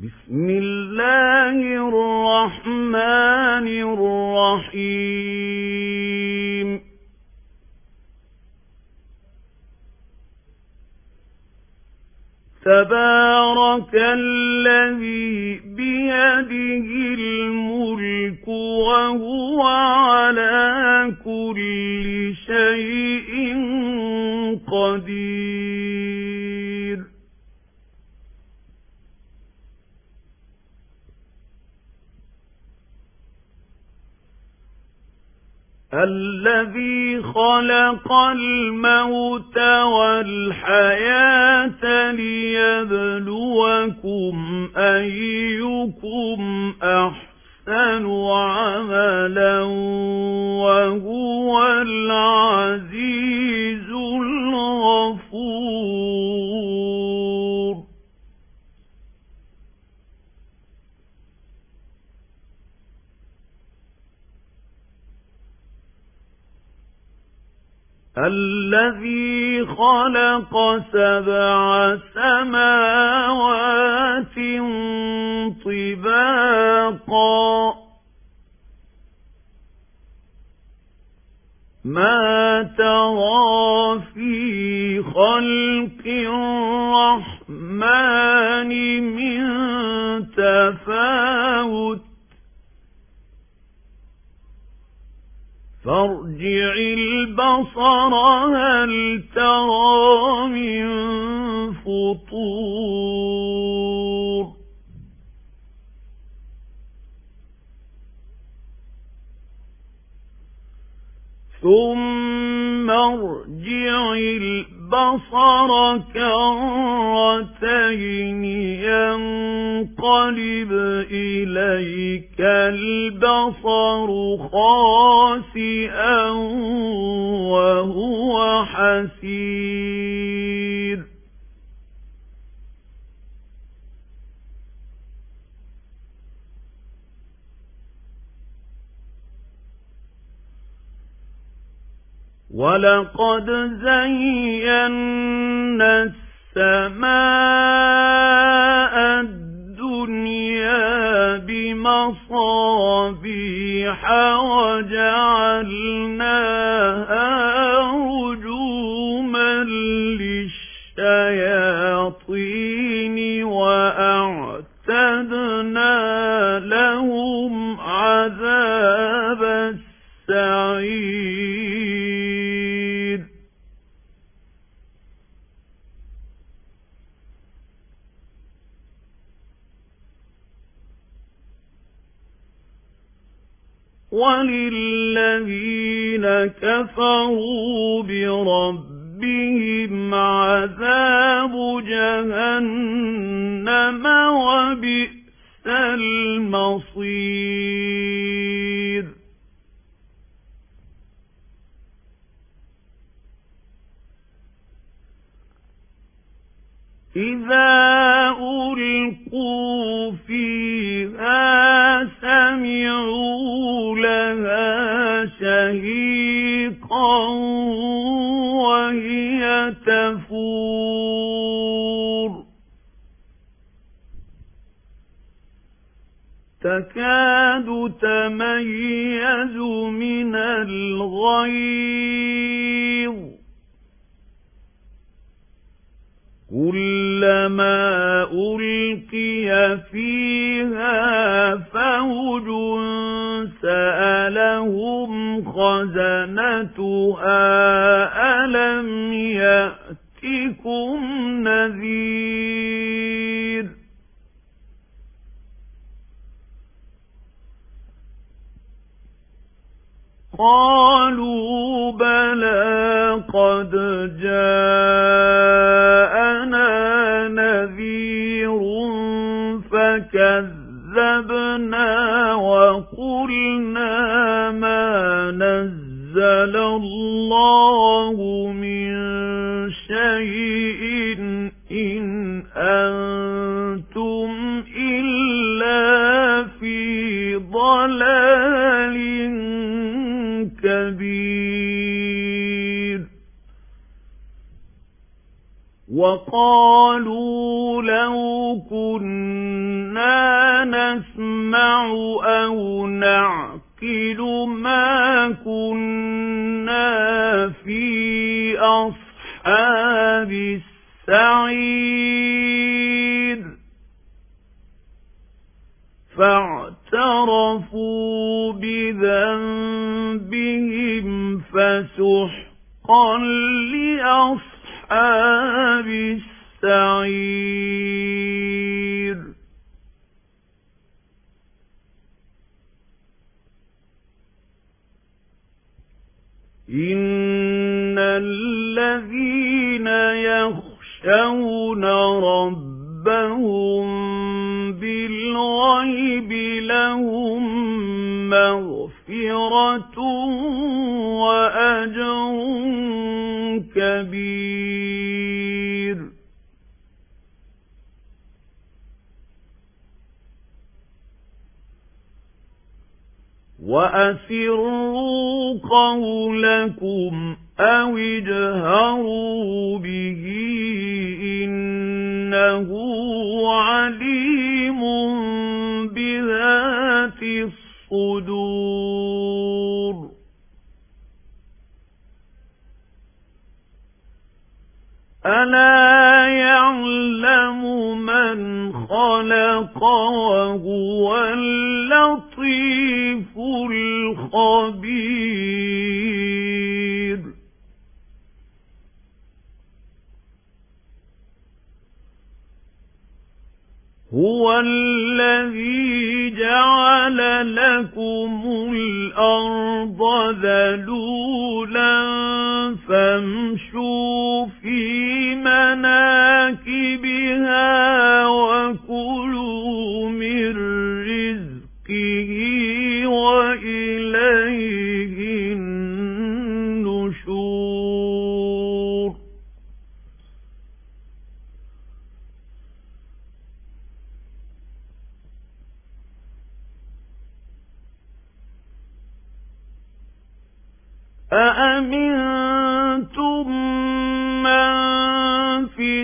بسم الله الرحمن الرحيم تبارك الذي بيده الملك وهو على كل شيء قدير الذي خلق الموت والحياة ليبلوكم أيكم أحسن عملا وهو العزيز الغفور الذي خلق 7 سماوات طباقا ما ترى في خلق الرحمن من تفاوت فارجع البصر هل ترى من فطور ثم ارجع البصر كرتين ينقلب إليك البصر خاسئا وهو حسير ولقد زينا السماء الدنيا بمصابيح وجعلناها رجوما للشياطين وأعتدنا لهم عذاب السعير وللذين كفروا بربهم عذاب جهنم وبئس المصير إذا ألقوا فيها سمعوا لها شهيقا وهي تفور تكاد تميز من الغيظ كلما ألقي فيها فوج سألهم خزنتها ألم يأتكم نذير قالوا بلى قد جاءنا نذير فكذبنا وقلنا ما نزل الله من شيء إن أنتم إلا في ضلال كبير وقالوا لو كنا نسمع أو نعقل ما كنا في أصحاب السعير فاعترفوا بذنبهم فسحقا لأصحاب السعير إن الذين يخشون ربهم بالغيب لهم مغفرة وأجر كبير وأسروا قولكم أو اجهروا به إنه عليم بذات الصدور ألا يعلم من خلق وهو اللطيف الخبير هو الذي جعل لكم الأرض ذلولا فامشوا في مناكبها وكلوا من رزقه وإليه النشور أأمنتم من في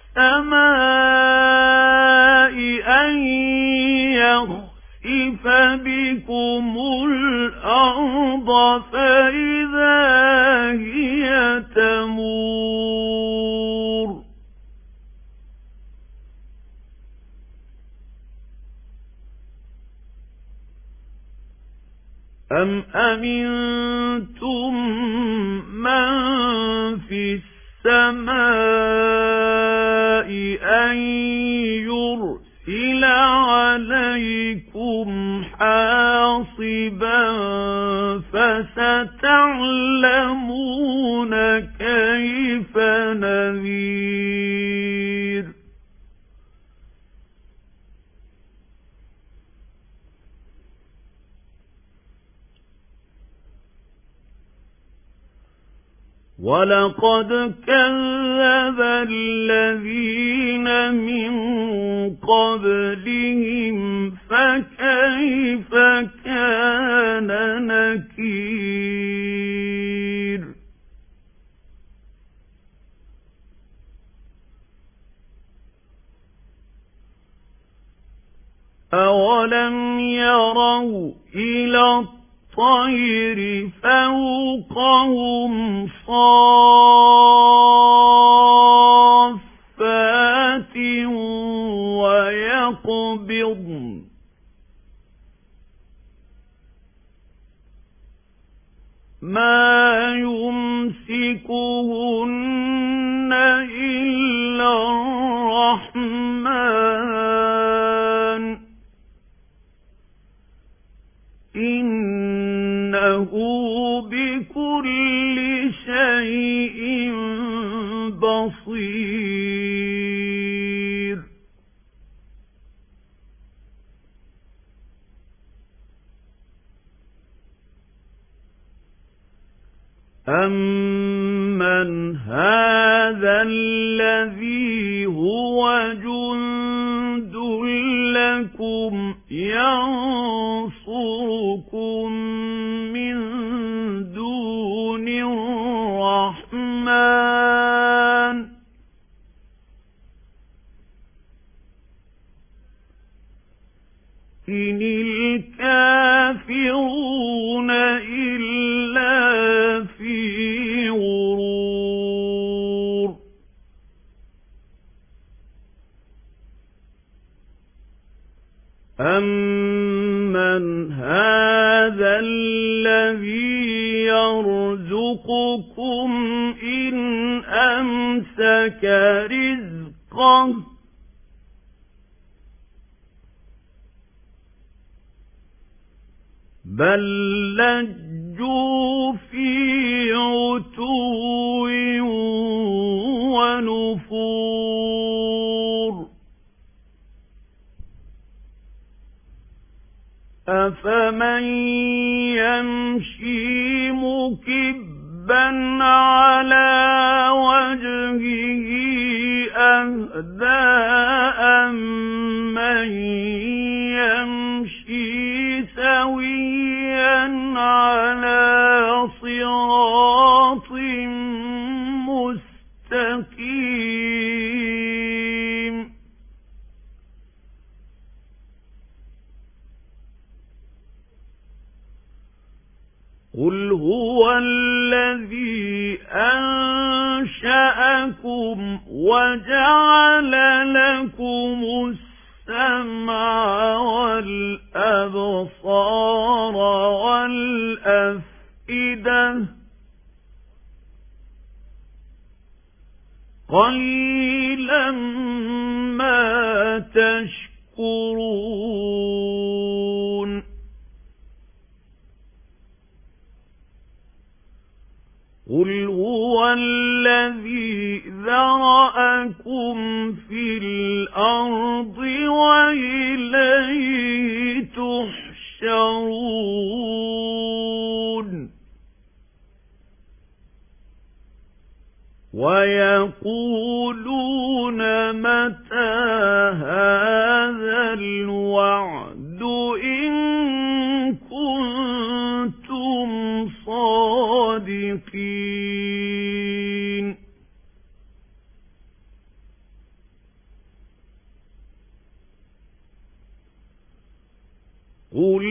السماء أن يخسف بكم الأرض فإذا هي تمور أم أمنتم من في السماء أن يرسل عليكم حاصبا فستعلمون كيف نذير وَلَقَدْ كَذَّبَ الَّذِينَ مِنْ قَبْلِهِمْ فَكَيْفَ كَانَ نَكِيرِ أَوَلَمْ يَرَوْا إِلَى الطير فوقهم صافات ويقبضن ما يمسكهن إلا الرحمن إنه بكل شيء بصير أَمَّنْ هَذَا الَّذِي هُوَ جُندٌ لَكُمْ يَنصُرُكُم مِّن دُونِ الرَّحْمَنِ إن الكافرون إلا في غرور أمن هذا الذي يرزقكم إن أمسك رزقه بل لجوا في عتو ونفور أفمن يمشي مكبا على وجهه أهدى أمن يمشي سويا على صراط مستقيم قل هو الذي أنشأكم وجعل لكم السمع والأبصار والأفئدة قليلا ما تشكرون قل هو الذي ذرأكم في الأرض وإليه تحشرون ويقولون متى هذا الوعد إن كنتم صادقين قل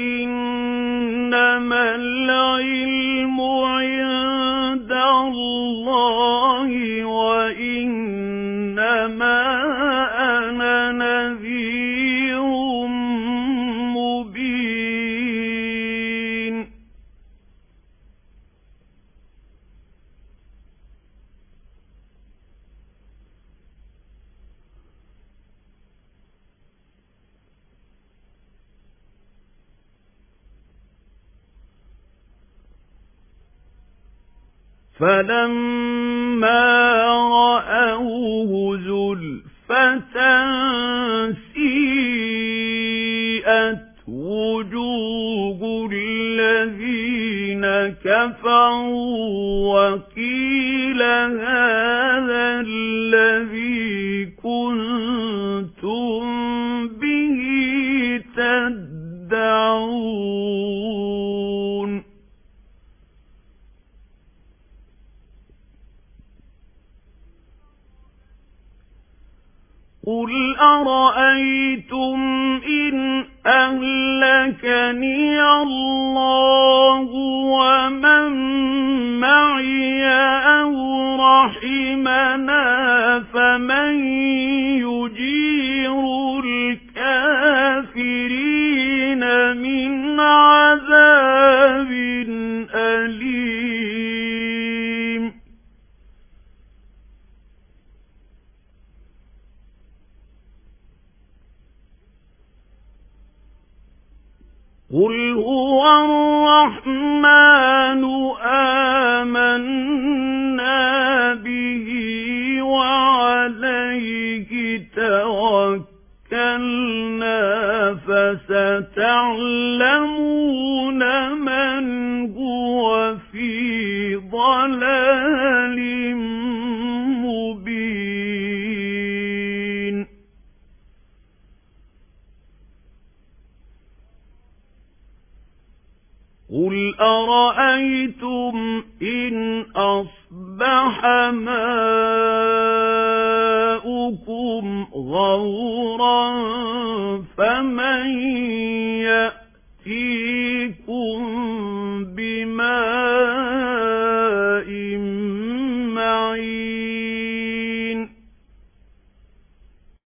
إنما العلم عند الله وإنما أنا نذير مبين فلما رأوه زلفة سيئت وجوه الذين كفروا وقيل هذا الذي كنتم به تدعون قل أرأيتم إن أهلكني الله ومن معي أو رحمنا فمن يجير الكافرين من عذاب أليم قل هو الرحمن آمنا به وعليه توكلنا فستعلمون من هو في ضلال مبين قل أرأيتم إن أصبح ماؤكم غورا فمن يأتيكم بماء معين